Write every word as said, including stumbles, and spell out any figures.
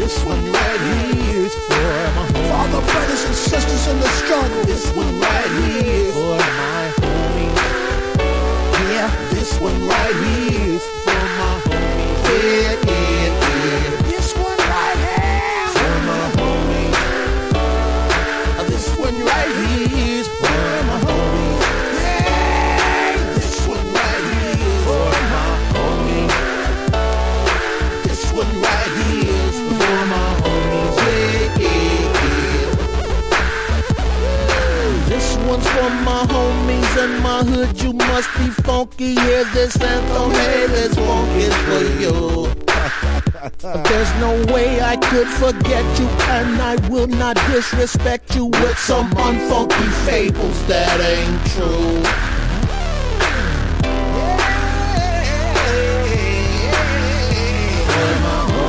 This one right here is for my homies. For all the brothers and sisters in the struggle. This one right here is for my homies. Yeah, this one right here is for my homies. Yeah, yeah, yeah. This one right here for my homies. This one right here is for my homies. Hey, this one right here is for my homies. This one right here is for my homies. Yeah, yeah, yeah. This one's for my homies in my hood. You must be funky. Here's this anthem. Hey, this funk is for you. There's no way I could forget you, and I will not disrespect you with some unfunky fables that ain't true.